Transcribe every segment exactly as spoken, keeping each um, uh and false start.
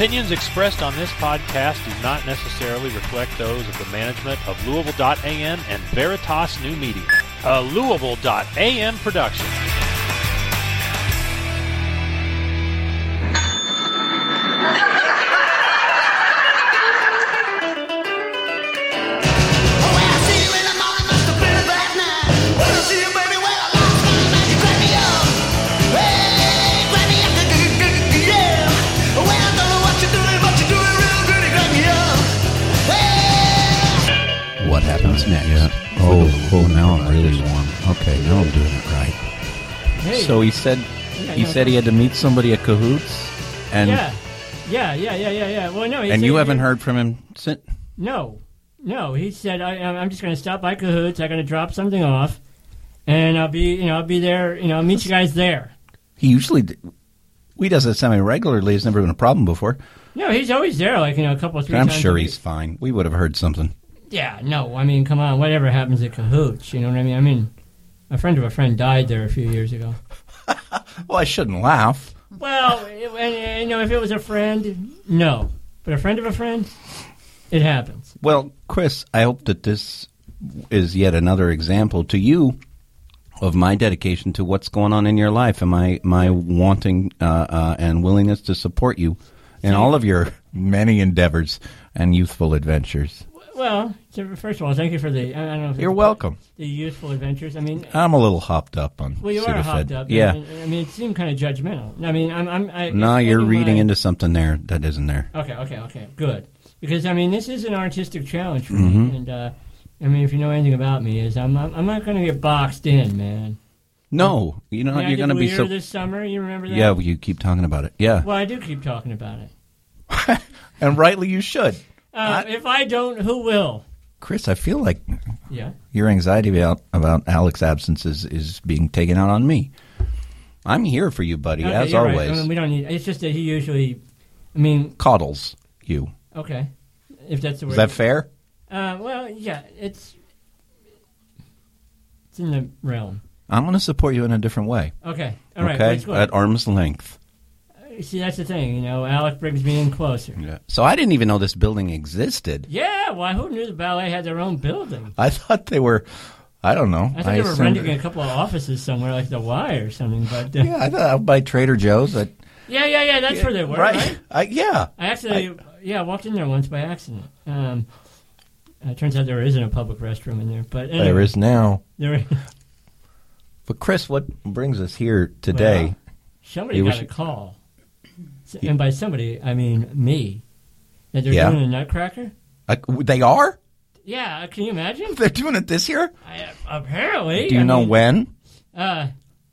Opinions expressed on this podcast do not necessarily reflect those of the management of Louisville dot A M and Veritas New Media, a Louisville dot A M production. What happens next? Yeah. Oh, oh, now I'm really warm. Okay, now I'm doing it right. Hey. So he said, Yeah, he no, said he had to meet somebody at Cahoots, and yeah, yeah, yeah, yeah, yeah, yeah. Well, no, he and said you he haven't did- heard from him since. No, no. He said I, I'm just going to stop by Cahoots. I'm going to drop something off, and I'll be, you know, I'll be there. You know, I'll meet you guys there. He usually, d- he does it semi regularly. It's never been a problem before. No, he's always there. Like you know, a couple, three I'm times. sure a he's week. fine. We would have heard something. Yeah, no. I mean, come on. Whatever happens at Cahoots, you know what I mean? I mean, a friend of a friend died there a few years ago. Well, I shouldn't laugh. Well, it, and, you know, if it was a friend, no. But a friend of a friend, it happens. Well, Chris, I hope that this is yet another example to you of my dedication to what's going on in your life and my, my wanting uh, uh, and willingness to support you in all of your many endeavors and youthful adventures. Well, so first of all, thank you for the. I don't know if You're it's- welcome. The youthful adventures. I mean, I'm a little hopped up on well, you are Sudafed. hopped up. Yeah. I mean, I mean, it seemed kind of judgmental. I mean, I'm. I'm I, No, it's you're taking reading my- into something there that isn't there. Okay, okay, okay, good. Because I mean, this is an artistic challenge for Mhm. me, and uh, I mean, if you know anything about me, is I'm I'm, I'm not going to get boxed in, man. No, you know I mean, I you're did going to be Weir so. this summer. You remember that? Yeah, well, you keep talking about it. Yeah, Well, I do keep talking about it. and rightly you should. Uh, if I don't, who will? Chris, I feel like Yeah. your anxiety about about Alex's absence is, is being taken out on me. I'm here for you, buddy, Okay, as you're right. always. I mean, we don't need. It's just that he usually. I mean, Coddles you. okay, if that's the word. Is that fair? Uh, well, yeah, it's it's in the realm. I'm going to support you in a different way. Okay, all right. okay, Let's go. at arm's length. See, that's the thing. You know, Alec brings me in closer. Yeah. So I didn't even know this building existed. Yeah, why? Who knew the ballet had their own building? I thought they were. I don't know. I thought they were assumed- renting a couple of offices somewhere, like the Y or something. But uh, Yeah, I thought out by Trader Joe's. That, yeah, yeah, yeah. That's where they were, right? I, yeah. I actually, yeah, I walked in there once by accident. Um, uh, it turns out there isn't a public restroom in there, but anyway, There is now. There, But Chris, what brings us here today? Well, somebody You got wish- a call, S- and by somebody I mean me. That they're Yeah. doing a Nutcracker. Uh, they are? Yeah, can you imagine? They're doing it this year? I, apparently. Do you I know mean, when? Uh,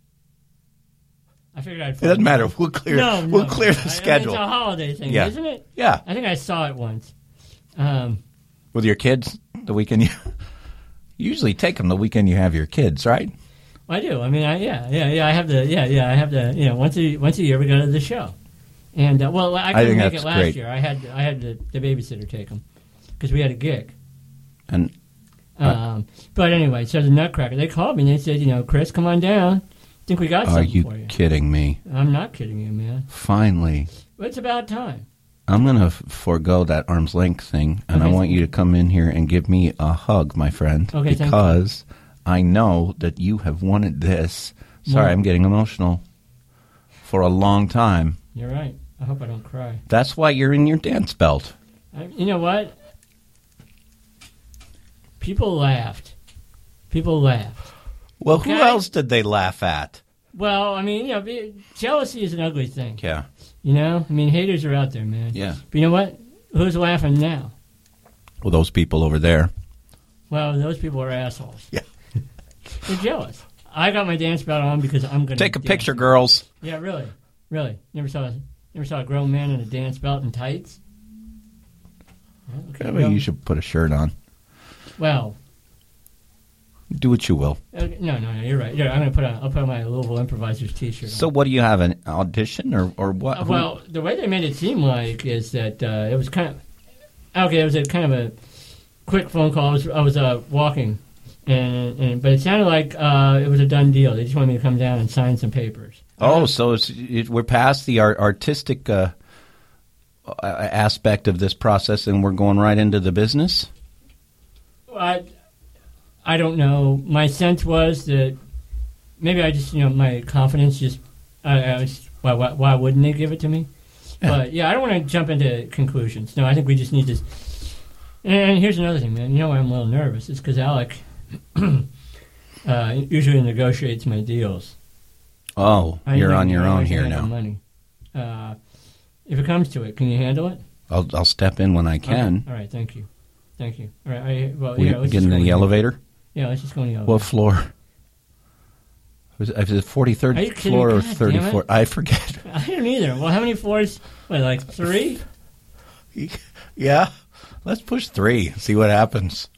I figured I'd. It doesn't matter. We'll clear. No, we'll no, clear no. the I- I mean, schedule. it's a holiday thing, Yeah. isn't it? Yeah. I think I saw it once. Um, With your kids, the weekend you you usually take them the weekend you have your kids, right? I do. I mean, I yeah, yeah, yeah. I have the yeah, yeah. I have the you know once a once a year we go to the show, and uh, well, I couldn't think make that's it last great. year. I had I had the, the babysitter take them because we had a gig. And Um, but anyway, so the Nutcracker, they called me and they said, you know, Chris, come on down. Think we got are something you for you. kidding me? I'm not kidding you, man. Finally. But it's about time. I'm going to f- forego that arm's length thing, and Okay. I want you to come in here and give me a hug, my friend, Okay, thank you. because I know that you have wanted this. Sorry, More. I'm getting emotional. For a long time. You're right. I hope I don't cry. That's why you're in your dance belt. I, you know what? People laughed. People laughed. Well, who Okay. else did they laugh at? Well, I mean, you know, be- jealousy is an ugly thing. Yeah. You know? I mean, haters are out there, man. Yeah. But you know what? Who's laughing now? Well, those people over there. Well, those people are assholes. Yeah. They're jealous. I got my dance belt on because I'm going to Take a picture, girls. Yeah, really, really. Never saw, never saw a grown man in a dance belt and tights. Yeah, okay, Maybe well, you should put a shirt on. well, Do what you will. uh, no, no, no. You're right. Yeah, I'm going to put on. I'll put on my Louisville Improvisers T-shirt. So on. what do you have, an audition or, or what? Uh, Who- well, the way they made it seem like is that uh, it was kind of okay. It was a kind of a quick phone call. I was, I was uh, walking, and, and but it sounded like uh, it was a done deal. They just wanted me to come down and sign some papers. Oh, so it's, it, we're past the art, artistic uh, aspect of this process, and we're going right into the business? I, I don't know. My sense was that maybe I just, you know, my confidence just, I, I was, why, why, why wouldn't they give it to me? Yeah. But, yeah, I don't want to jump into conclusions. No, I think we just need to, and here's another thing, man. You know why I'm a little nervous? It's because Alec uh, usually negotiates my deals. Oh, I you're usually- on your I own usually here handle now. Money. Uh, if it comes to it, can you handle it? I'll, I'll step in when I can. Okay. All right, thank you. Thank you. All right, I, well, We yeah, let's get just in go the in elevator? Yeah, let's just go in the elevator. What floor? Was it, is it forty-third Are you kidding floor me? or God damn it. thirty-fourth? I forget. I don't either. Well, how many floors? What, like three? Yeah. Let's push three. See what happens.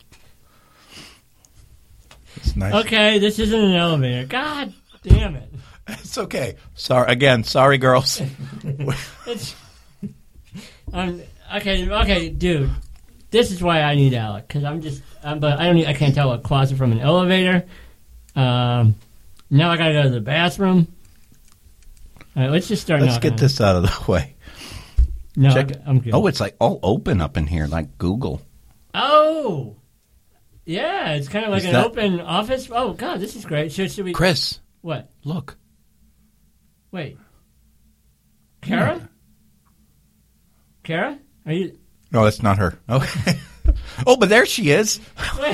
It's nice. Okay, this isn't an elevator. God damn it. It's okay. Sorry again. Sorry, girls. It's, um, okay, okay, dude. This is why I need Alec, because I'm just, I'm, but I don't need, I can't tell a closet from an elevator. Um, now I gotta go to the bathroom. All right, let's just start. Let's knocking get on this out of the way. it. No, Check. I'm good. Oh, it's like all open up in here, like Google. Oh, yeah, it's kind of like Is an that- open office. Oh God, this is great. Should, should we? Chris, What? look. Wait, Kara? Kara? Are you? No, that's not her. Okay. Oh, but there she is. Wait,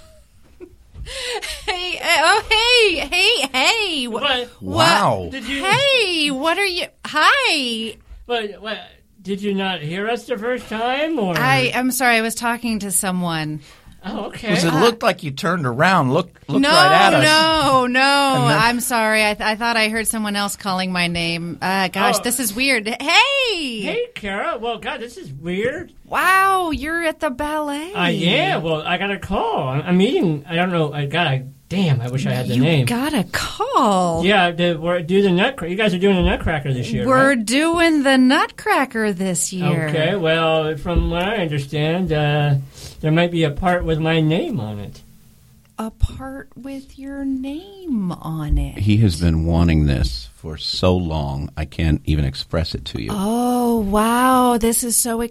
Hey, oh, hey, hey, hey. Wh- what? Wow. Did you? Hey, what are you? Hi. What, what? Did you not hear us the first time, or? I, I'm sorry, I was talking to someone. Oh, okay. Because it looked like you turned around, looked, looked no, right at us. no, no. And then- I'm sorry. I, th- I thought I heard someone else calling my name. Uh, gosh, Oh. this is weird. Hey. Hey, Kara. Well, God, this is weird. Wow, you're at the ballet. Uh, yeah. Well, I got a call. I'm, I'm meeting. I don't know. I got a. Damn. I wish I had the you name. got a call. Yeah. The, we're do the nutcracker. You guys are doing the Nutcracker this year. We're right? doing the Nutcracker this year. Okay. Well, from what I understand, uh, there might be a part with my name on it. A part with your name on it. He has been wanting this for so long, I can't even express it to you. Oh, wow. This is so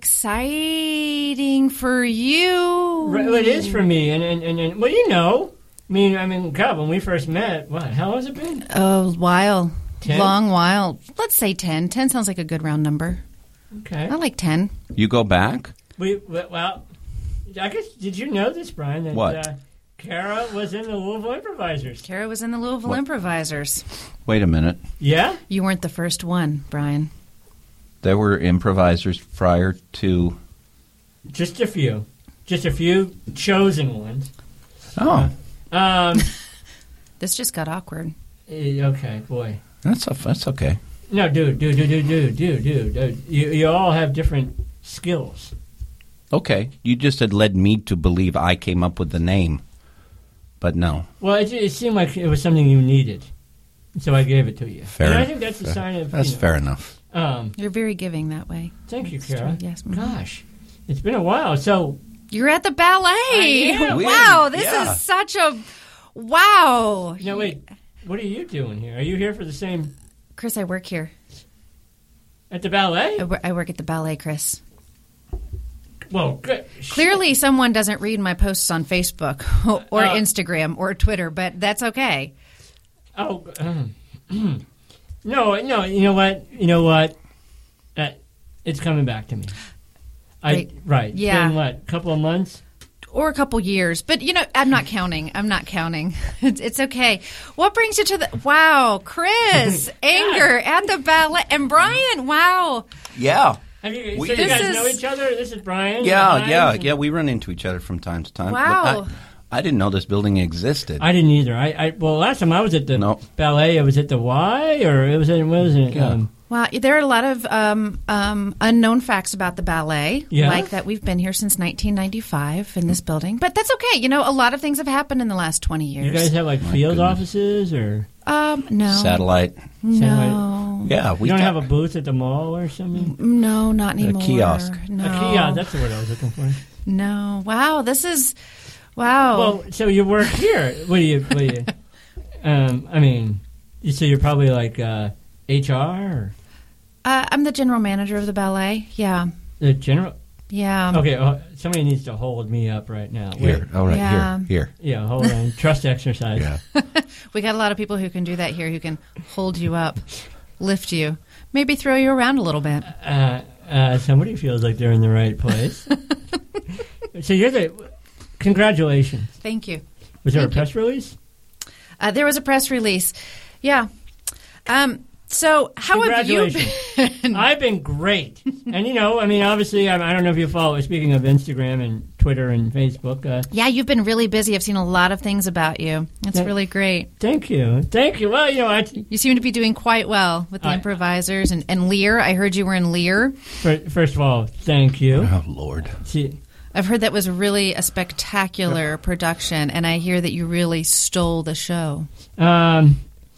exciting for you. Right, well, it is for me, and, and, and, and well, you know, I mean, I mean, God, when we first met, what? How long has it been? A while. Ten? Long while. Let's say ten. ten sounds like a good round number. Okay. I like ten. You go back? We well, I guess did you know this, Brian? That, What? Uh, Kara was in the Louisville Improvisers. Kara was in the Louisville What? Improvisers. Wait a minute. Yeah. You weren't the first one, Brian. There were improvisers prior to... Just a few, just a few chosen ones. Oh, Um. This just got awkward. eh, okay, boy. that's that's okay. No, dude, dude, dude, dude, dude, dude, dude. dude. You you all have different skills. Okay, you just had led me to believe I came up with the name. But no. Well, it, it seemed like it was something you needed, so I gave it to you. Fair And I enough. think that's a Fair- sign of. That's you know, fair enough. Um, You're very giving that way. thank you, It's Kara. true, yes. Mhm. Gosh, it's been a while. So, You're at the ballet. I am. Wow, this Yeah. is such a wow. no, wait. What are you doing here? Are you here for the same Chris, I work here. at the ballet? I, wor- I work at the ballet, Chris. Well, good. Clearly, someone doesn't read my posts on Facebook or Uh, Instagram or Twitter, but that's okay. Oh, um, no, no. You know what? You know what? Uh, it's coming back to me. I Right. right. It's Yeah. been what? A couple of months. Or a couple years, but you know, I'm not counting. I'm not counting. It's, it's okay. What brings you to the wow, Chris, anger at the ballet, and Brian? Wow, Yeah. Have you, We- so you This guys is- know each other? This is Brian. Yeah, Brian, yeah, and- yeah. We run into each other from time to time. But Wow. I, I didn't know this building existed. I didn't either. I, I well, last time I was at the No. ballet, it was at the Y, or it was at what was it? Yeah. Um, wow. There are a lot of um, um, unknown facts about the ballet, Yeah? like that we've been here since nineteen ninety-five in this building. But that's okay. You know, a lot of things have happened in the last twenty years. you guys have like field goodness. offices, or um, no, Satellite. no, Yeah, you we don't got- have a booth at the mall or something? no, not anymore. kiosk. No, A kiosk. That's the word I was looking for. no. Wow, this is wow. Well, so you work here. What do you? What do you? Um, I mean, so you're probably like uh, H R. Or? Uh, I'm the general manager of the ballet. Yeah. The general. Yeah. Okay, uh, somebody needs to hold me up right now. Here, Wait. all right, Yeah. here, here. Yeah, hold on. Trust exercise. Yeah. We got a lot of people who can do that here, who can hold you up, lift you, maybe throw you around a little bit. Uh, uh, somebody feels like they're in the right place. So you're the. Congratulations. Thank you. Was there Thank a press release? Uh, there was a press release. Yeah. Um, so how have you Congratulations. been? I've been great. And, you know, I mean, obviously, I, I don't know if you follow, speaking of Instagram and Twitter and Facebook. Uh, Yeah, you've been really busy. I've seen a lot of things about you. It's Yeah. really great. thank you. Thank you. Well, you know, I, You seem to be doing quite well with the I- improvisers and, and Lear. I heard you were in Lear. fir- first of all, thank you. Oh, Lord. See, I've heard that was really a spectacular production, and I hear that you really stole the show. um,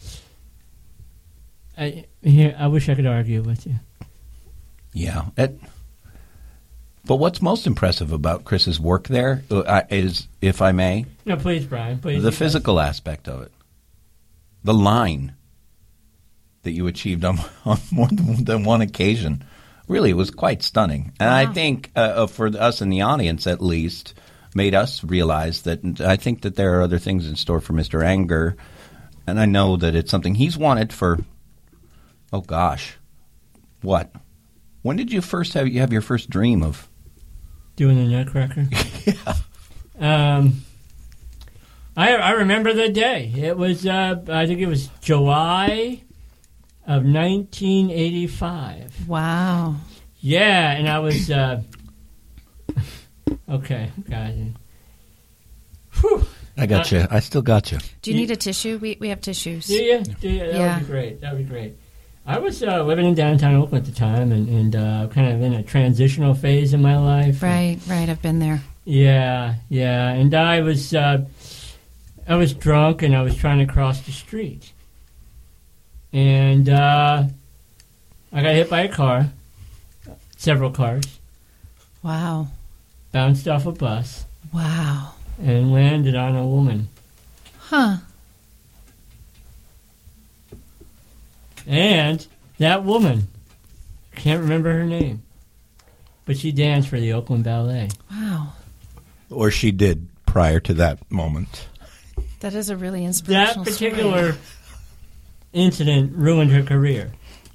I, here, I wish I could argue with you. Yeah. It, but what's most impressive about Chris's work there uh, is, if I may, No, please, Brian. Please. the physical aspect of it. The line that you achieved on, on more than one occasion. Really, it was quite stunning. And I Wow. think uh, for us in the audience, at least, made us realize that I think that there are other things in store for Mister Anger. And I know that it's something he's wanted for, oh gosh, what? When did you first have, you have your first dream of? Doing the Nutcracker. Yeah. Um, I I remember the day. It was uh, I think it was July of nineteen eighty-five. Wow. Yeah, and I was uh, okay. God. Whew. I got you. I still got you. Do you You- need a tissue? We we have tissues. Do you? Do you? That Yeah. would be great. That would be great. I was uh, living in downtown Oakland at the time, and, and uh, kind of in a transitional phase in my life. Right, right. I've been there. Yeah, yeah. And I was uh, I was drunk, and I was trying to cross the street, and uh, I got hit by a car, several cars, Wow. bounced off a bus, Wow. and landed on a woman. Huh. And that woman, can't remember her name, but she danced for the Oakland Ballet. Wow. Or she did prior to that moment. That is a really That inspirational particular story. incident ruined her career.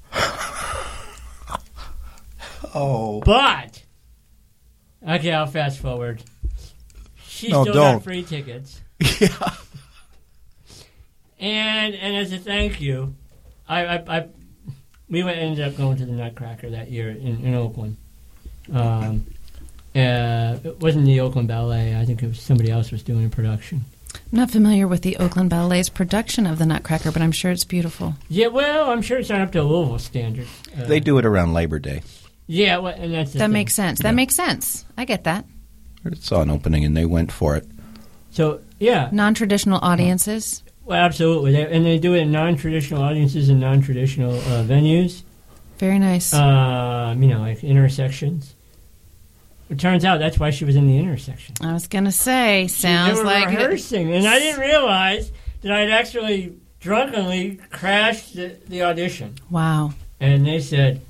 Oh. But, okay, I'll fast forward. She No, still don't. got free tickets. Yeah. And and as a thank you, I, I, I we went, ended up going to the Nutcracker that year in, in Oakland. Um, uh, it wasn't the Oakland Ballet. I think it was somebody else was doing a production. I'm not familiar with the Oakland Ballet's production of the Nutcracker, but I'm sure it's beautiful. Yeah, well, I'm sure it's not up to Louisville standards. Uh, They do it around Labor Day. Yeah, well, and that's the That thing. makes sense. That Yeah. makes sense. I get that. I saw an opening and they went for it. So, yeah. Non-traditional audiences. Well, absolutely. They, and they do it in non-traditional audiences and non-traditional uh, venues. Very nice. Um, you know, like intersections. It turns out that's why she was in the intersection. I was going to say, they sounds were like... rehearsing, and I didn't realize that I'd actually drunkenly crashed the, the audition. Wow. And they said,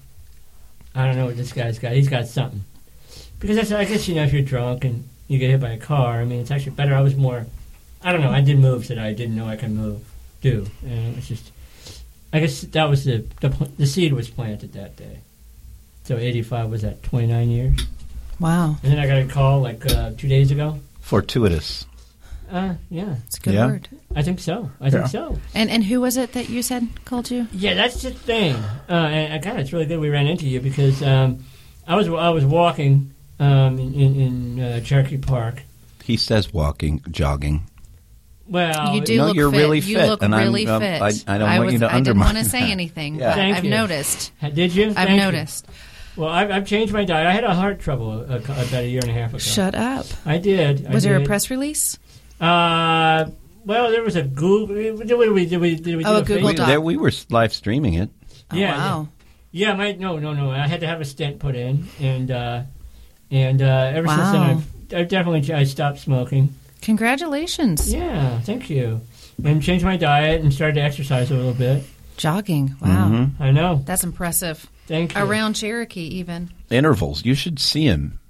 I don't know what this guy's got. He's got something. Because I said, I guess, you know, if you're drunk and you get hit by a car, I mean, it's actually better. I was more, I don't know, I did moves that I didn't know I could move, do. And it was just, I guess that was the, the, the seed was planted that day. So eighty-five was that, twenty-nine years? Wow. And then I got a call like uh, two days ago. Fortuitous. Uh, yeah, It's a good Yeah. word. I think so. I Yeah. think so. And and who was it that you said called you? Yeah, that's the thing. Uh, and, and God, it's really good we ran into you because um, I was I was walking um, in, in, in uh, Cherokee Park. He says walking, jogging. Well, You do No, look you're fit. really you fit, look and I'm- really um, fit. I- I don't want was, you to I didn't undermine want to say that. anything, Yeah. but Thank I've you. noticed. Did you? I've Thank you. noticed. Well, I've, I've changed my diet. I had a heart trouble a, about a year and a half ago. Shut up. I did. I Was there a did. press release? Uh, well, there was a Google. Did we? Did we? Did we Oh, do a Google Facebook? Doc. There, we were live streaming it. Oh, Yeah, wow. Yeah, my no, no, no. I had to have a stent put in, and uh, and uh, ever since Wow. then, I've, I've definitely I stopped smoking. Congratulations. Yeah, thank you. And changed my diet and started to exercise a little bit. Jogging. Wow. Mhm. I know. That's impressive. Thank you. Around Cherokee, even. Intervals. You should see him.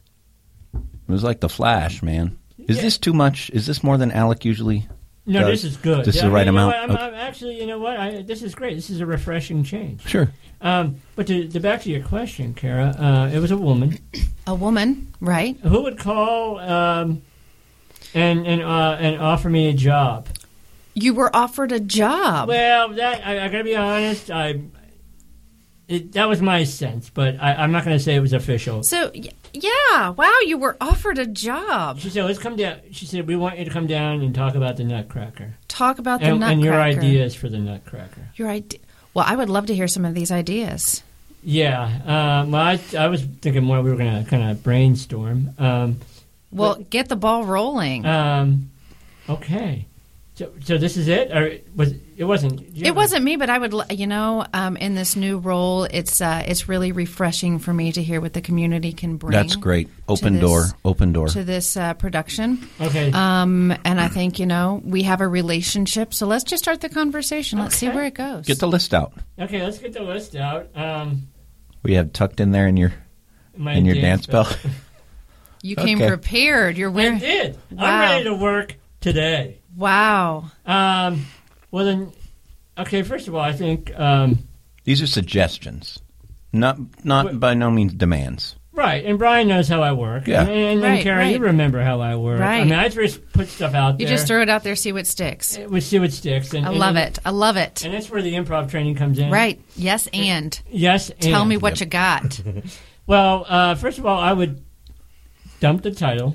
It was like the Flash, man. Is Yeah. this too much? Is this more than Alec usually No, does? this is good. This is I the right mean, you know amount? what, I'm, Okay. I'm actually, you know what? I, this is great. This is a refreshing change. Sure. Um, but to, to back to your question, Kara, uh, it was a woman A woman, right? who would call um, and and uh, and offer me a job. You were offered a job. Well, that I, I gotta be honest. I it, that was my sense, but I, I'm not gonna say it was official. So, y- yeah, wow, you were offered a job. She said, "Let's come down." She said, "We want you to come down and talk about the Nutcracker Talk about the and, Nutcracker. and your ideas for the Nutcracker." Your idea. Well, I would love to hear some of these ideas. Yeah, um, well, I, I was thinking more we were going to kind of brainstorm. Um, Well, get the ball rolling. um, okay, so so this is it, or was it wasn't? did you It have a- wasn't me, but I would, l- you know, um, in this new role, it's uh, it's really refreshing for me to hear what the community can bring. That's great. Open this- door. Open door. to this uh, production. Okay. Um, and I think, you know, we have a relationship, so let's just start the conversation. Let's see Okay. where it goes. Get the list out. okay, let's get the list out. Um, We have tucked in there in your my in your dance belt. you came Okay. prepared. You're I wearing. did. Wow. I'm ready to work today. Wow. Um, well then, okay. First of all, I think um, These are suggestions, not not But- by no means demands. right, and Brian knows how I work. Yeah. and, and, Right, Karen, you right. remember how I work. I Right. mean, I just put stuff out You there. just throw it out there, see what sticks. We see what sticks. And, I and- love and- it. I love it. And that's where the improv training comes in. Right. Yes, and. Yes. Tell and. me what you got. Well, uh, first of all, I would dump the title.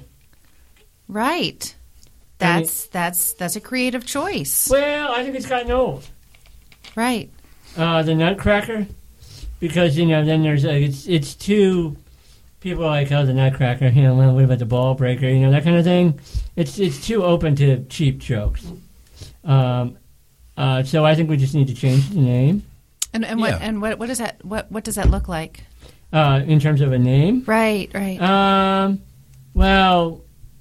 Right. That's that's that's a creative choice. Well, I think it's gotten old. Right. Uh, the Nutcracker, because you know, then there's like it's it's too. People are like, oh, the Nutcracker. You know, well, what about the Ball Breaker? You know, that kind of thing. It's it's too open to cheap jokes. Um, uh, so I think we just need to change the name And and what Yeah. and what what does that what what does that look like? uh, in terms of a name. Right. Right. Um, well,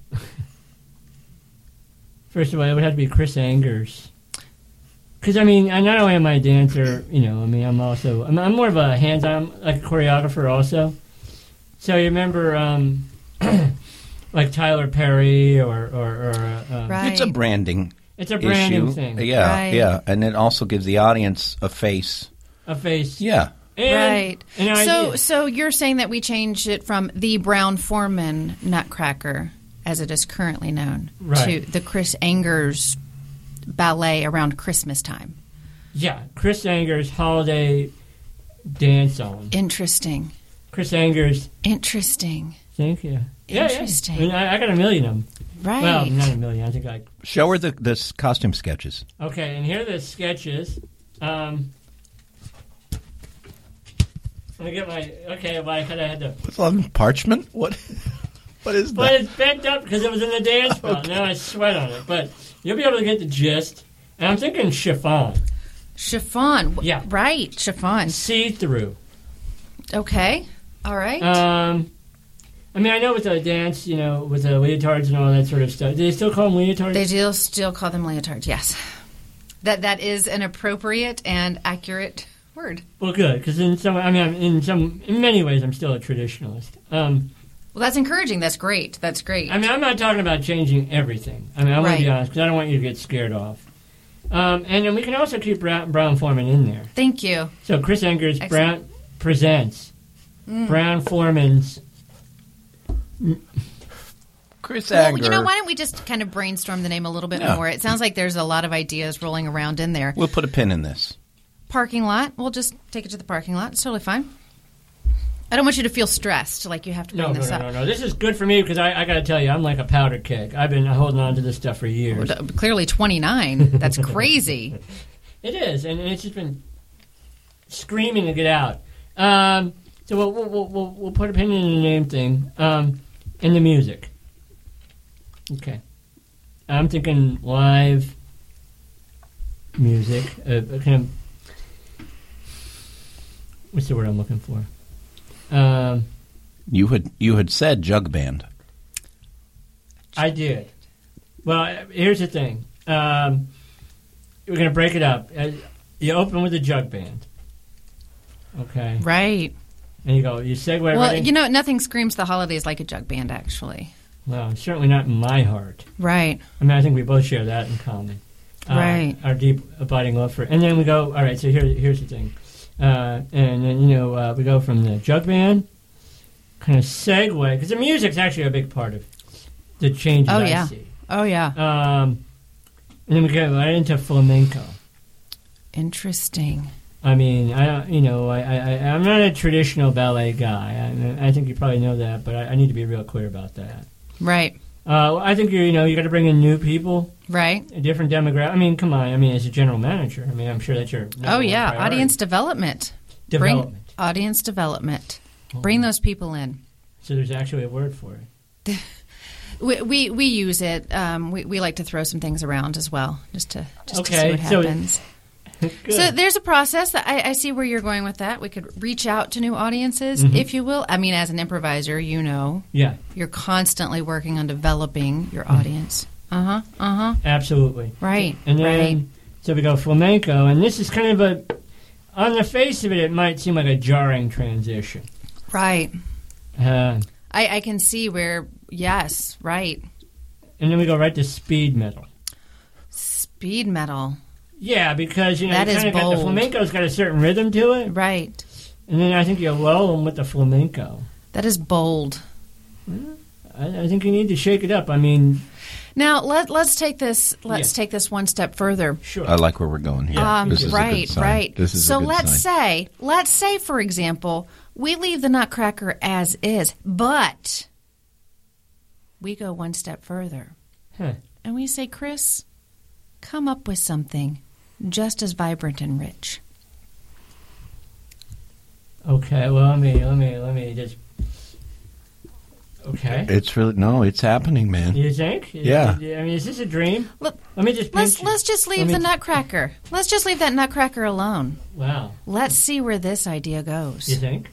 first of all, it would have to be Chris Angers. Because, I mean, I not only am I a dancer, you know, I mean, I'm also, I'm, I'm more of a hands-on, like a choreographer also. So you remember, um, like Tyler Perry or, or, or uh, uh, Right. It's a branding it's a branding issue. thing. Yeah, Right. yeah, and it also gives the audience a face. A face. Yeah, And Right. an So idea. so you're saying that we change it from the Brown Foreman Nutcracker, as it is currently known, Right. to the Chris Angers ballet around Christmas time. Yeah, Chris Angers' holiday dance on. Interesting. Chris Angers, Interesting. thank you. Yeah, Interesting. Yeah. I, mean, I, I got a million of them. Right. Well, not a million. I think like show her the this costume sketches. okay. And here are the sketches. Um, let me get my okay. Well, I kind of had to, What's on parchment? What? What is but that? it's bent up because it was in the dance ball. Now I sweat on it, but you'll be able to get the gist. And I'm thinking chiffon, Chiffon. Yeah. Right. Chiffon. see through. Okay. All right. Um, I mean, I know with the dance, you know, with the leotards and all that sort of stuff. Do they still call them leotards? They do still call them leotards, yes. That That is an appropriate and accurate word. Well, good, because in some, I mean, I'm- in some, in many ways, I'm still a traditionalist. Um, Well, that's encouraging. That's great. That's great. I mean, I'm not talking about changing everything. I mean, I want to be Right. honest, because I don't want you to get scared off. Um, and then we can also keep Brown, Brown Foreman in there. Thank you. So Chris Angers, Excellent. Brown presents Mm. Brown Foreman's. Chris Well, Anger. you know, why don't we just kind of brainstorm the name a little bit Yeah. more? It sounds like there's a lot of ideas rolling around in there. We'll put a pin in this. Parking lot. We'll just take it to the parking lot. It's totally fine. I don't want you to feel stressed, like you have to bring No, no, this no, up. no, no. This is good for me because I, I got to tell you, I'm like a powder keg. I've been holding on to this stuff for years. Well, d- Clearly twenty-nine. That's crazy. It is, and it's just been screaming to get out. Um, so we'll, we'll, we'll, we'll, we'll put a pin in the name thing. Um, and the music. Okay. I'm thinking live music. Uh, uh, kind of. What's the word I'm looking for? Um, You had you had said jug band. I did. Well, uh, here's the thing. Um, we're going to break it up. Uh, you open with a jug band. Okay. Right. And you go, you segue Well, right in. you know, nothing screams the holidays like a jug band, actually. Well, certainly not in my heart. Right. I mean, I think we both share that in common. Uh, Right. Our deep, abiding love for it. And then we go, all right, so here, here's the thing. Uh, and then, you know, uh, we go from the jug band, kind of segue, because the music's actually a big part of the changes Oh, I yeah. see. Oh, yeah. Um, and then we get right into flamenco. Interesting. I mean, I don't, you know, I, I, I- I'm not a traditional ballet guy. I, I think you probably know that, but I, I need to be real clear about that. Right. Uh, I think you, you know, you got to bring in new people, Right. a different demographic. I mean, come on. I mean, as a general manager, I mean, I'm sure that's your number Oh, one yeah. priority. Audience development. development. Bring audience development. Bring those people in. So there's actually a word for it. We we, we use it. Um, we, we like to throw some things around as well, just to just to see Okay, what so- happens. Good. So there's a process that I, I see where you're going with that. We could reach out to new audiences, Mhm. if you will. I mean, as an improviser, you know, yeah, you're constantly working on developing your Mm-hmm. audience. Uh huh. Uh huh. absolutely. Right. And then, right. so we go flamenco, and this is kind of a, on the face of it, it might seem like a jarring transition. Right. Uh, I, I can see where. Yes. Right. and then we go right to speed metal. Speed metal. Yeah, because, you know, That you is kind of got the bold. flamenco's got a certain rhythm to it, Right. and then I think you lull them with the flamenco. That is bold. I, I think you need to shake it up. I mean, Now let let's take this let's Yeah. take this one step further. sure. I like where we're going here. Um, This is a good right, sign. right. This is so a good let's sign. say, let's say, for example, we leave the Nutcracker as is, but we go one step further Huh. and we say, Chris, come up with something just as vibrant and rich. Okay, well, let me, let me, let me just. Okay. It's really no, it's happening, man. You think? Yeah. I mean, is this a dream? Look, Let me just Let's pinch you. let's just leave Let me- the Nutcracker. Let's just leave that Nutcracker alone. Wow. Let's see where this idea You goes. think?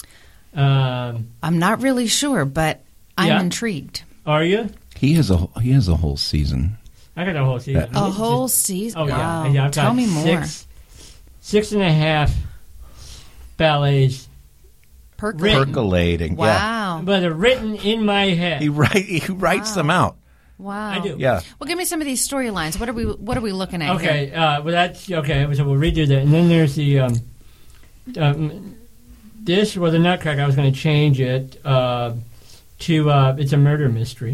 Um, I'm not really sure, but I'm Yeah. intrigued. are you? He has a he has a whole season. I got a whole season. Uh, A whole season. Oh yeah. Wow. yeah I've Tell got me more. Six, six and a half ballets, Percolate. Percolating. Yeah. Wow. but they're written in my head. He write he writes Wow. them out. Wow. I do. Yeah. Well, give me some of these storylines. What are we What are we looking at here? Okay, uh, well that's okay. So we'll redo that, and then there's the um, um, this or the Nutcracker. I was going to change it uh, to uh, it's a murder mystery,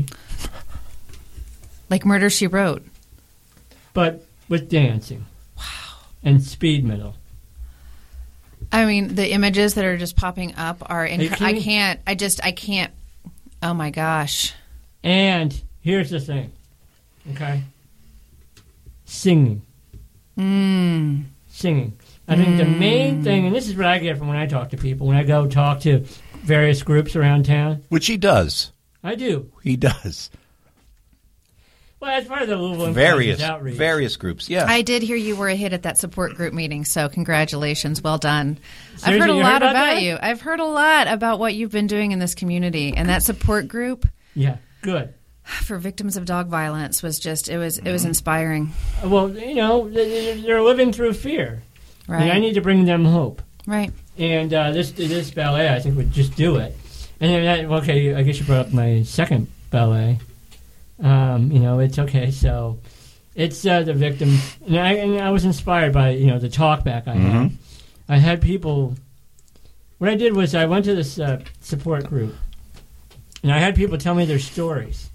Like Murder, She Wrote. but with dancing. Wow. And speed metal. I mean, the images that are just popping up are. Inc- Are you I kidding? can't. I just. I can't. Oh my gosh. And here's the thing, okay? Singing, Mm. singing. I think the main thing, and this is what I get from when I talk to people, when I go talk to various groups around town. Which he does. I do. He does. Well, as part of the Louisville Various Impressions outreach. various groups. Yeah. I did hear you were a hit at that support group meeting, so congratulations. Well done. I've Seriously, heard a you lot heard about about that? you. I've heard a lot about what you've been doing in this community, and that support group Yeah, good. for victims of dog violence was just it was it was inspiring. Well, you know, they- they're living through fear. Right. And I need to bring them hope. Right. And uh, this this ballet, I think, would just do it. And then that, okay, I guess you brought up my second ballet. Um, you know, it's okay. So it's uh, the victim. And I, and I was inspired by, you know, the talk back I had. Mhm. I had people. What I did was I went to this uh, support group, and I had people tell me their stories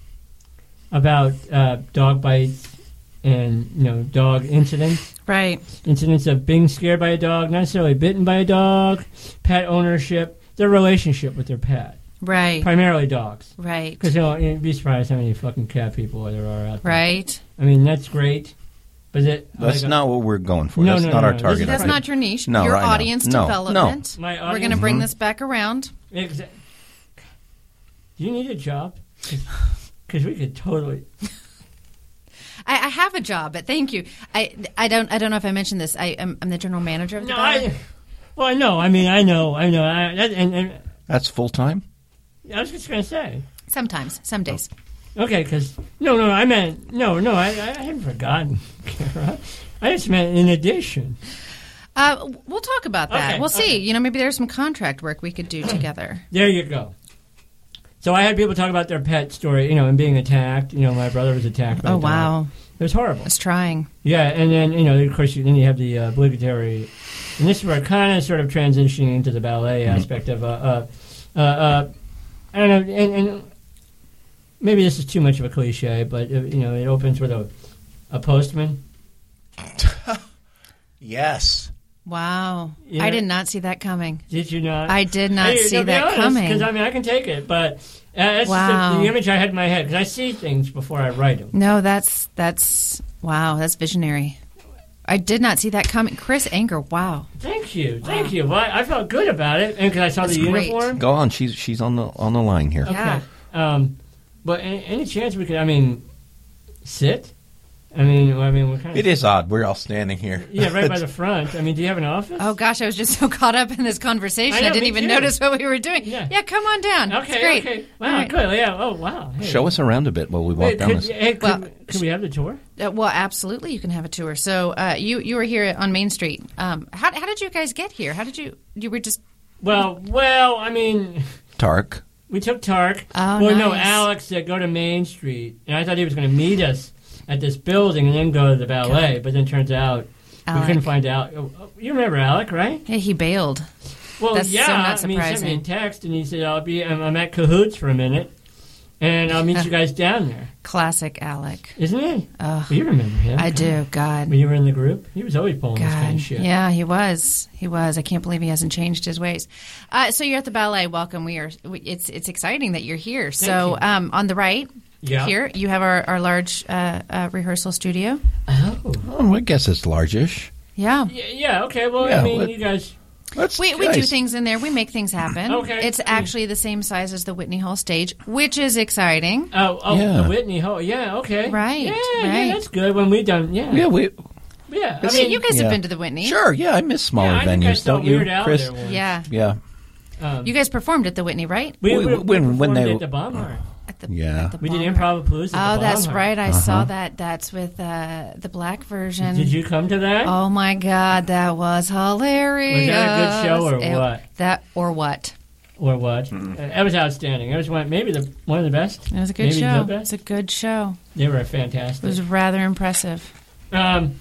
about uh, dog bites and, you know, dog incidents. Right. Incidents of being scared by a dog, not necessarily bitten by a dog, pet ownership, their relationship with their pet. Right. Primarily dogs. Right. Because, you know, you'd be surprised how many fucking cat people there are out there. Right. I mean, that's great. But it, That's like, not what we're going for. No, That's no, not no, our no. target. That's Right. not your niche. No, your right now. audience No, development. My We're audience- going to bring Mhm. this back around. Exa- Do you need a job? Because we could totally. I, I have a job, but thank you. I, I don't I don't know if I mentioned this. I am I'm the general manager of the No, ballet. I. Well, I know. I mean, I know. I know. I, that, and, and That's full time? I was just going to say. Sometimes, some days. Okay, because. No, no, no. I meant. No, no. I, I hadn't forgotten, Kara. I just meant in addition. Uh, we'll talk about that. Okay, we'll see. okay. You know, maybe there's some contract work we could do together. There you go. So I had people talk about their pet story, you know, and being attacked. You know, my brother was attacked by Oh, a dog. wow. It was horrible. It's trying. Yeah, and then, you know, of course, you, then you have the uh, obligatory, and this is where kind of sort of transitioning into the ballet Mm-hmm. aspect of, uh, uh, uh, uh, I don't know, and, and maybe this is too much of a cliche, but, uh, you know, it opens with a, a postman. Yes. Wow. Yeah. I did not see that coming. Did you not? I did not see that coming. Because, I mean, I can take it, but uh, that's Wow. the, the image I had in my head, because I see things before I write them. No, that's, that's, wow, that's visionary. I did not see that coming. Chris Anger, wow. Thank you, thank you. Well, I, I felt good about it, and because I saw That's the great. uniform. Go on. She's she's on the on the line here. Yeah. Okay. Um, but any, any chance we could? I mean, sit. I mean, I mean, we're kind of. It is odd. We're all standing here. Yeah, right by the front. I mean, do you have an office? Oh, gosh, I was just so caught up in this conversation. I I, know, didn't me even too. notice what we were doing. Yeah. Yeah, come on down. Okay. It's great. Okay. Wow. All right. Good. Yeah. Oh, wow. Hey. Show us around a bit while we walk Wait, down could, this. hey, could, Well, could we have the tour? Uh, well, absolutely, you can have a tour. So uh, you you were here on Main Street. Um, how how did you guys get here? How did you you were just Well, well, I mean, Tark. we took Tark. Oh, well, no, nice. Alex said go to Main Street, and I thought he was going to meet us at this building and then go to the ballet. But then turns out Alec. we couldn't find out. Oh, you remember Alec, right? yeah, he bailed. Well, That's so yeah. not I mean, he sent me a surprising. text, and he said, "I'll be. I'm, I'm at Cahoots for a minute, and I'll meet you guys down there." Classic Alec. Isn't he? Oh, Well, you remember him? I do. God. When you were in the group, he was always pulling this kind God, of shit. yeah, he was. He was. I can't believe he hasn't changed his ways. Uh, so you're at the ballet. Welcome. We are. We, it's it's exciting that you're here. So you. um, on the right, Yeah. here you have our our large uh, uh, rehearsal studio. Oh. Oh, I guess it's largish. Yeah, Yeah, yeah. Okay. Well, Yeah, I mean, let- you guys. That's we we do nice. things in there. We make things happen. Okay. It's actually the same size as the Whitney Hall stage, which is exciting. Oh, oh, Yeah. the Whitney Hall. Yeah. Okay. Right, Yeah. right. Yeah. That's good. When we done. Yeah. Yeah, we Yeah. I It's- mean, you guys yeah. have been to the Whitney. sure. Yeah, I miss smaller yeah, I think I venues, saw don't you, Weird Al Chris? there once. Yeah. Yeah, Um, You guys performed at the Whitney, right? we, We- we, when- we when performed they- at the Baumhart. At the, Yeah. at the We did Baumhart. Improv-a-Palooza at Oh, the that's Baumhart. right. I saw that. That's with uh, the black version. Did you come to that? Oh my God, that was hilarious. Was that a good show or It- what? That or what? Or what? Uh, that was outstanding. It was one, maybe the one of the best. It was a good maybe show. The It's best. a good show. They were It fantastic. was rather impressive. Um,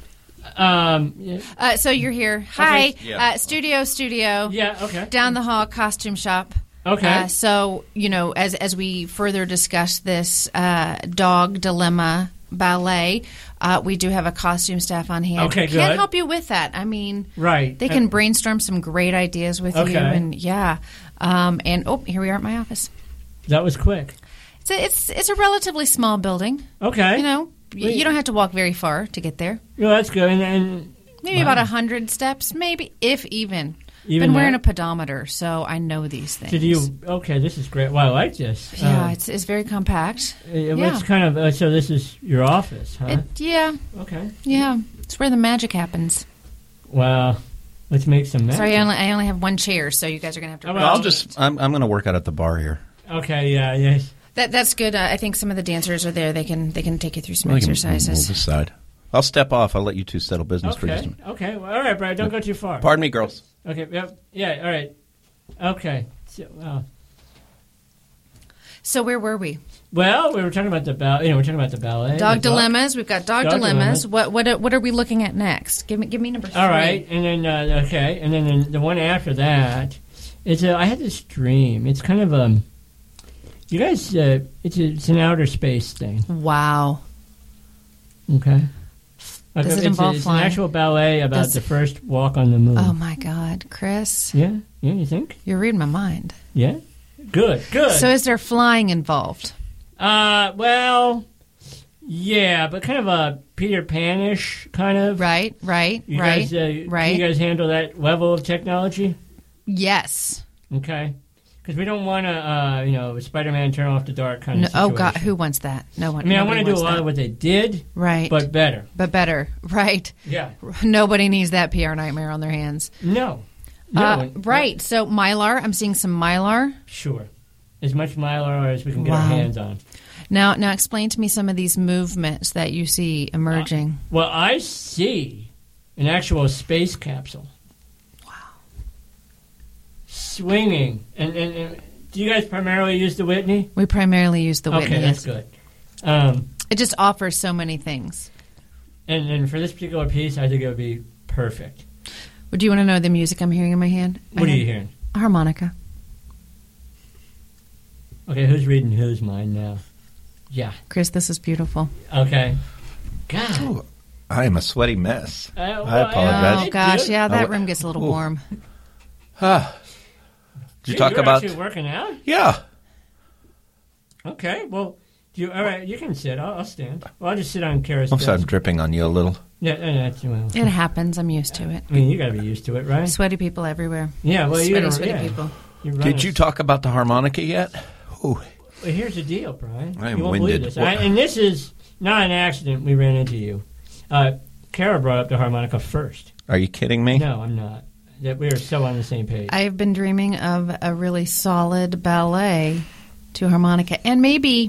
um, yeah, Uh, so you're here. Hi, Okay. Yeah. uh, studio, studio. yeah, okay. Down the hall, costume shop. Okay. Uh, so you know, as as we further discuss this uh, dog dilemma ballet, uh, we do have a costume staff on hand. Okay, who Can good. help you with that. I mean, right. they can brainstorm some great ideas with Okay. you, and yeah. Um, and oh, here we are at my office. That was quick. It's a, it's it's a relatively small building. Okay. You know, y Wait. you don't have to walk very far to get there. Well, that's good. And, and Maybe wow. about a hundred steps, maybe if even. Even Been wearing that? a pedometer, so I know these things. Did you? Okay, this is great. Well, I like this. Yeah, Um, it's it's very compact. it, yeah. It's kind of uh, so. This is your office, huh? It, yeah, okay. yeah. It's where the magic happens. Wow. Let's make some magic. Sorry, I only, I only have one chair, so you guys are gonna have to. Oh, Well, I'll just. I'm. I'm going to work out at the bar here. Okay. Yeah. Yes. That that's good. Uh, I think some of the dancers are there. They can they can take you through some We can exercises. Move aside. I'll step off. I'll let you two settle business for just a Okay. minute. Okay. Well, all right, Brad. Don't go too far. Pardon me, girls. Okay. Yep. Yeah. All right. Okay. So, uh, So where were we? well, we were talking about the ballet. You know, we're talking about the ballet. Dog the dilemmas. We've got dog, Dog dilemmas. dilemmas. What what are- what are we looking at next? Give me give me number three. All right, and then uh, okay, and then the, the one after that is uh, I had this dream. It's kind of um, you guys. Uh, it's a, it's an outer space thing. Wow. Okay. Like, Does it it's involve a, it's flying? an actual ballet about Does- the first walk on the moon. Oh my God, Chris, Yeah. Yeah. You think? you're reading my mind. Yeah. Good. Good. So is there flying involved? uh, well, yeah, but kind of a Peter Pan-ish kind of. Right, right, You right, guys, uh, right. You guys handle that level of technology? Yes. Okay. Because we don't want to, uh, you know, Spider-Man turn off the dark kind No, of situation. oh God, who wants that? No one. I mean, I nobody want to do a wants lot that. of what they did, Right, but better. but better. Right. Yeah. Nobody needs that P R nightmare on their hands. No. No. Uh, and- right. So Mylar, I'm seeing some Mylar. Sure. As much Mylar as we can get Wow. our hands on. Now, now explain to me some of these movements that you see emerging. Well, I see an actual space capsule. swinging. And, and, and do you guys primarily use the Whitney? We primarily use the Whitney. Okay, that's yes. good. Um, It just offers so many things. and, and for this particular piece, I think it would be perfect. Well, do you want to know the music I'm hearing in my hand? What I are you have hearing? a harmonica. Okay, who's reading whose mind now? Yeah. Chris, this is beautiful. Okay. God. Ooh, I am a sweaty mess. Uh, well, I apologize. Oh, gosh. Yeah, that Oh, room gets a little ooh. warm. Ah. Did you Gee, talk you're about? actually working out? Yeah. Okay, well, do you, all right, you can sit. I'll, I'll stand. Well, I'll just sit on Kara's I'm sorry, I'm desk. dripping on you a little. Yeah, yeah, that's, well, It happens. I'm used to it. I mean, you got to be used to it, right? Sweaty people everywhere. Yeah, well, you sweaty, gotta, sweaty yeah. people. You run Did a- you talk about the harmonica yet? Ooh. Well, here's the deal, Brian. I am you won't winded. believe this. What- I, and this is not an accident we ran into you. Uh, Kara brought up the harmonica first. Are you kidding me? No, I'm not. That we are so on the same page. I've been dreaming of a really solid ballet to harmonica and maybe,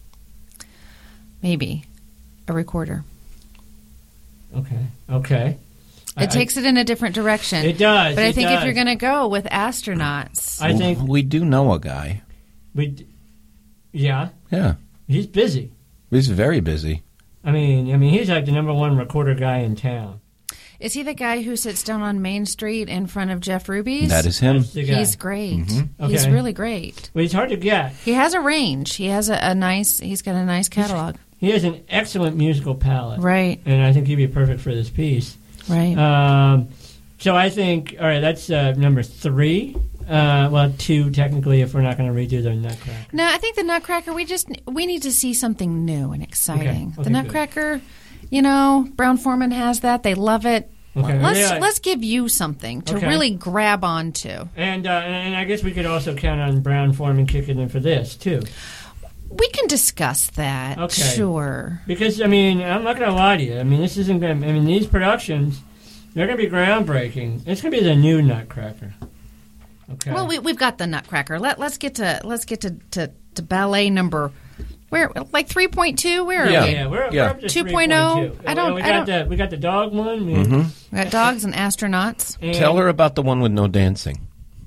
maybe a recorder. okay, okay. It I- takes it in a different direction. It does. But I it think does. if you're going to go with astronauts, I think we do know a guy. we. d- Yeah, Yeah, he's busy. he's very busy. I mean, I mean, he's like the number one recorder guy in town. is he the guy who sits down on Main Street in front of Jeff Ruby's? That is him. That's the guy. He's great. Mhm. He's Okay. really great. Well, he's hard to get. He has a range. He has a, a nice. He's got a nice catalog. He has an excellent musical palette, Right. and I think he'd be perfect for this piece. Right. Um, so I think, all right, that's uh, number three. Uh, well, two technically, if we're not going to redo the Nutcracker. No, I think the Nutcracker. We just we need to see something new and exciting. Okay, the good. Nutcracker, you know, Brown Foreman has that. They love it. Okay, Let's yeah. let's give you something to Okay. really grab onto. And uh, and I guess we could also count on Brown Foreman kicking in for this too, We can discuss that. Okay. Sure. because I mean, I'm not going to lie to you. I mean, this isn't going. to I mean, these productions, they're going to be groundbreaking. It's going to be the new Nutcracker. Okay. Well, we, we've got the Nutcracker. Let let's get to let's get to, to, to ballet number. Where like three point two? Where are yeah, we? yeah, we're, Yeah. we're up to two point oh? three point two. I don't- We I got don't- the we got the dog one. We, Mhm. We got dogs and astronauts. and Tell her about the one with no dancing.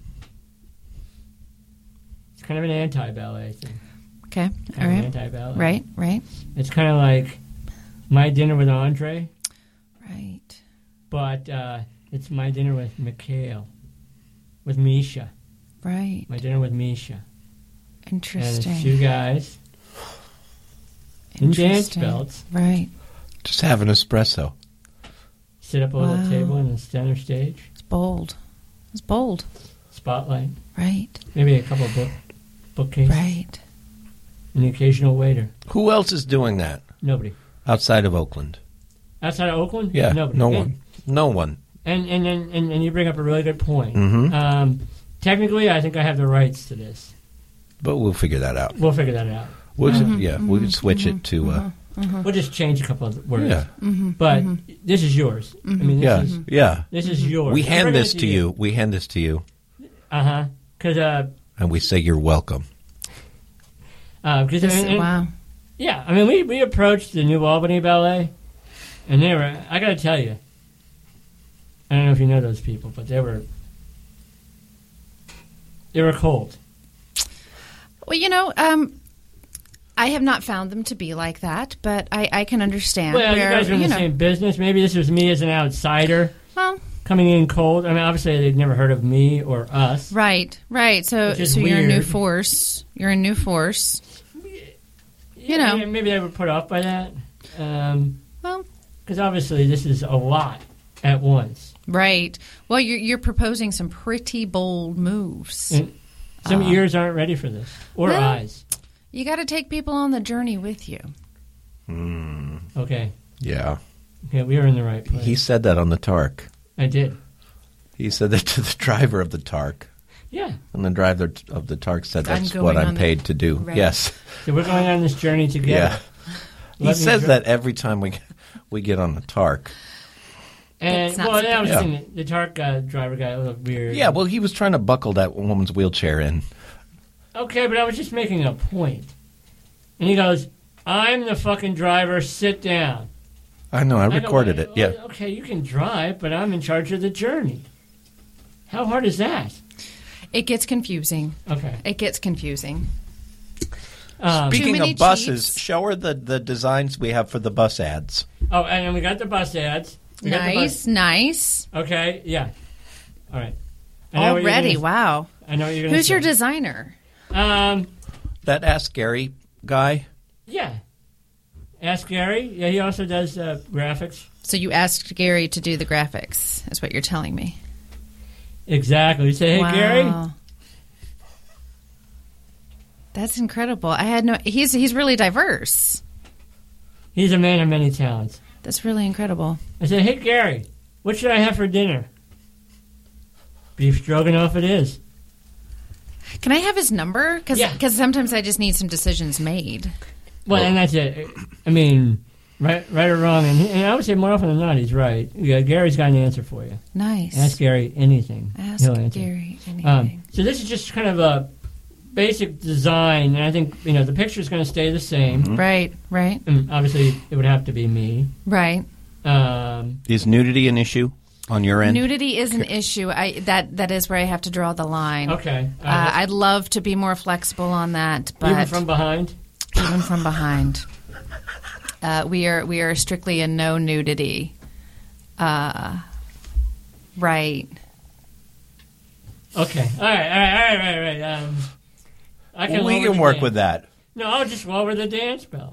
It's kind of an anti-ballet thing. Okay. Kind All of an right. anti-ballet. Right. Right. It's kind of like My Dinner with Andre, Right. but uh, it's My Dinner with Mikhail, with Misha. Right. My Dinner with Misha. And it's Interesting. two guys in dance Interesting. belts Right. Just have an espresso. sit up a little Wow. table in the center stage, It's bold. It's bold. spotlight, Right. maybe a couple of book bookcases, Right. and the occasional waiter. Who else is doing that Nobody outside of Oakland? outside of Oakland. Yeah, nobody. no And- one. No one. And and, and and and you bring up a really good point. Mhm. Um, technically, I think I have the rights to this. But we'll figure that out. We'll figure that out. We'll yeah, we'll switch it to uh, We'll just change a couple of words. yeah, But this is yours. I mean, this yeah, is yeah. this is yours. We I'm hand bringing this it to you. We hand this to you, Uh huh. Because uh, and we say you're welcome. uh, because This, wow. yeah, I mean, we we approached the New Albany Ballet, and they were. I got to tell you, I don't know if you know those people, but they were they were cold. Well, you know, um, I have not found them to be like that, but I, I can understand. Well, where, you guys are in the know, same business. Maybe this was me as an outsider. Well, Coming in cold. I mean, obviously they'd never heard of me or us. right, right. So, Which is so you're a new weird. force. You're a new force. You know. maybe, maybe they were put off by that. Um, Well, because obviously this is a lot at once. right. Well, you're you're proposing some pretty bold moves. And some Uh, ears aren't ready for this, or well- eyes. You got to take people on the journey with you. Mm, Okay, yeah, okay, we were in the right place. he said that on the Tark. I did. He said that to the driver of the Tark, Yeah. and the driver of the Tark said, I'm "That's going what I'm on the- paid to do." Right. Yes, So we're going on this journey yeah. together. He Let me says dri- that every time we we get on the Tark. And That's not well, I was Yeah. thinking the Tark uh, driver guy looked weird. Yeah, well, he was trying to buckle that woman's wheelchair in. Okay, but I was just making a point. And he goes, "I'm the fucking driver. Sit down." I know. I go, recorded well, it. Yeah. Okay, you can drive, but I'm in charge of the journey. How hard is that? It gets confusing. Okay. It gets confusing. Um, Too Speaking many of buses, Chiefs. show her the, the designs we have for the bus ads. oh, and then we got the bus ads. We got the Nice, nice. bus- okay, yeah. All right. I know what you're Already, gonna- wow. I know what you're going to Who's say. your designer? Um, That Ask Gary guy? yeah. Ask Gary. Yeah, he also does uh, graphics. So you asked Gary to do the graphics, is what you're telling me. Exactly. You say, hey, wow. Gary. That's incredible. I had no. He's he's really diverse. He's a man of many talents. That's really incredible. I said, hey, Gary, what should I have for dinner? Beef stroganoff it is. Can I have his number? Because Yeah. sometimes I just need some decisions made. Well, and that's it. I mean, right, right or wrong, and, and I would say more often than not, he's right. Yeah, Gary's got an answer for you. Nice. Ask Gary anything. Ask He'll answer. Gary anything. Um, so this is just kind of a basic design, and I think you know the picture is going to stay the same. Right, right, And obviously, it would have to be me. right. Um, Is nudity an issue on your end? Nudity is an issue. I that that is where I have to draw the line. okay. Uh, I'd love to be more flexible on that, but even from behind. even from behind, uh, we are we are strictly a no nudity. Uh, right. Okay. All right. All right. All right. All right. All right. Um, I can we lower can the work dance. with that. No, I'll just lower the dance bell.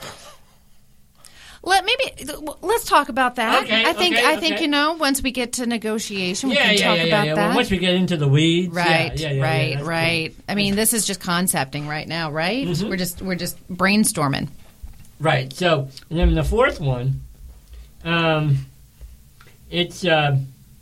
Let maybe let's talk about that. Okay, I think okay, I think okay. you know once we get to negotiation, we Yeah, can yeah, talk yeah, about yeah. that. Well, once we get into the weeds, yeah, Right, yeah, yeah, right, yeah, that's right. cool. I mean, this is just concepting right now, right? Mhm. We're just we're just brainstorming. Right. So, and then the fourth one, um, it's uh,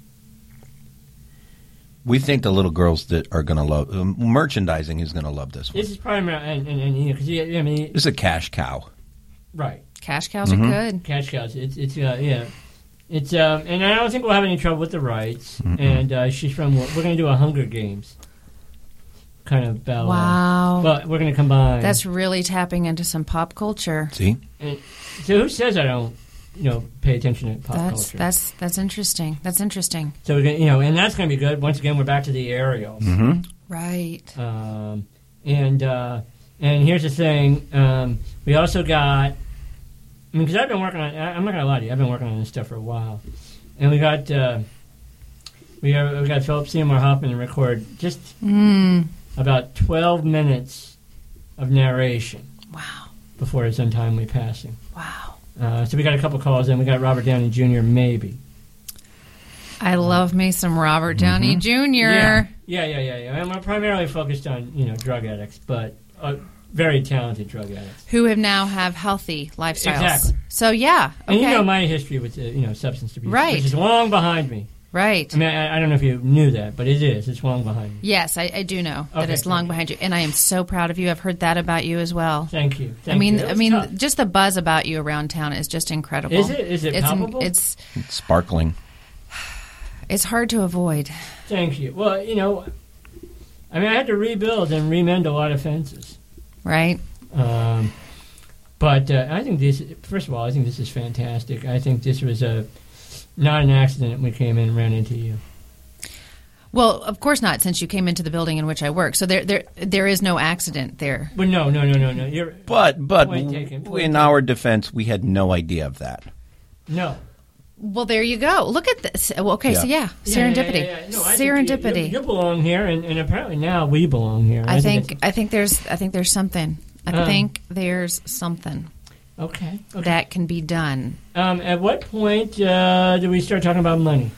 We think the little girls that are going to love um, merchandising is going to love this one. this is primary, and, and, and you know, because I mean, This is a cash cow. right, Cash cows Mm-hmm. are good. cash cows. It's it's uh, yeah, it's um, and I don't think we'll have any trouble with the rights. And uh, she's from. We're going to do a Hunger Games kind of ballet. Wow, But we're going to combine. that's really tapping into some pop culture. See? And so who says I don't, you know, pay attention to pop That's culture? that's that's interesting. That's interesting. So we're gonna, you know, and that's going to be good. Once again, we're back to the aerials. Mm-hmm. Right. Um, and uh, and here's the thing: um, we also got. I mean, because I've been working on. I- I'm not going to lie to you. I've been working on this stuff for a while, and we got uh, we got, we got Philip Seymour Hoffman to record just Mm. about twelve minutes of narration Wow. before his untimely passing. Wow. Uh, so we got a couple calls in. We got Robert Downey Junior Maybe. I love me some Robert Downey Junior Yeah, yeah, yeah, yeah. yeah. And we're primarily focused on you know drug addicts, but uh, very talented drug addicts. who have now have healthy lifestyles. Exactly. So yeah. Okay. And you know my history with uh, you know substance abuse, Right. which is long behind me. right. I mean, I, I don't know if you knew that, but it is. It's long behind me. Yes, I, I do know that Okay, it's long good. behind you, and I am so proud of you. I've heard that about you as well. Thank you. Thank I mean, you. That I was mean, tough. just the buzz about you around town is just incredible. Is it? Is it it's, palpable? It's It's sparkling. it's hard to avoid. Thank you. Well, you know, I mean, I had to rebuild and remend a lot of fences. Right. Um, but uh, I think this. First of all, I think this is fantastic. I think this was a not an accident. We came in and ran into you. Well, of course not, since you came into the building in which I work. So there, there, there is no accident there. But no, no, no, no, no. You're But but Point w- taken, point in taken. our defense, we had no idea of that. no. Well, there you go. Look at this. Well, okay, so yeah, Yeah, serendipity. yeah, yeah, yeah. No, I think you- serendipity. You, you belong here, and, and apparently now we belong here. I think it's- I think there's I think there's something. I Um, think there's something okay. okay. that can be done. Um, at what point uh, do we start talking about money?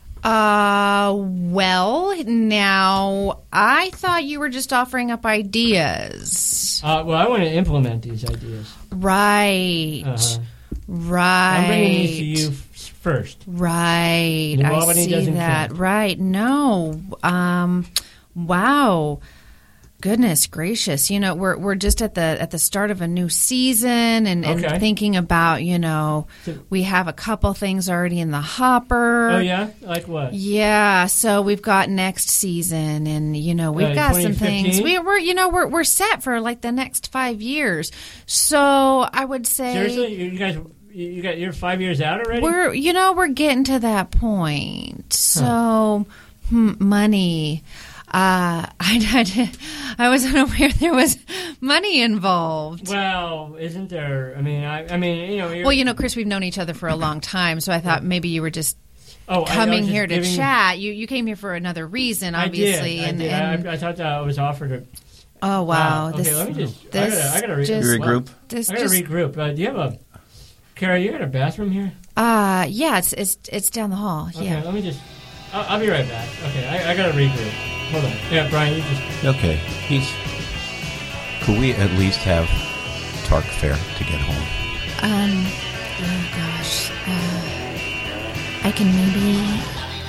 Uh, well, now I thought you were just offering up ideas. Uh, well, I want to implement these ideas. Right. Uh-huh. Right. I'm bringing these to you f- first. Right. New I Albany see doesn't that. count. Right. No. Um wow. Goodness gracious. You know, we're we're just at the at the start of a new season and, and Okay. thinking about, you know, So- we have a couple things already in the hopper. Oh yeah, like what? Yeah, so we've got next season, and you know we've Uh, got some twenty things. fifteen? We, we're you know we're we're set for like the next five years. So I would say Seriously, you you guys, you you got you're five years out already. we're you know we're getting to that point. So hmm, money. Uh, I, I, I was unaware there was money involved. Well, isn't there? I mean, I, I mean, you know. You're, Well, you know, Chris, we've known each other for a long time, so I thought maybe you were just oh, I- I coming was just here to giving- chat. You you came here for another reason, obviously. I did. and, I, did. and I, I thought that I was offered a. oh wow, Okay, this, let me just. this I gotta, I gotta re- just- You regroup? this I gotta just regroup. Uh, do you have a. Kara, you got a bathroom here? uh yeah, it's it's it's down the hall. Okay, Yeah. let me just. I'll, I'll be right back. Okay, I, I gotta regroup. Hold on. Yeah, Brian, you just. Okay, he's. Could we at least have Tark fare to get home? Um. Oh gosh. Uh, I can maybe.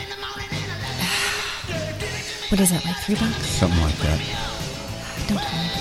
What is that? Like three bucks? Something like that. Don't tell me.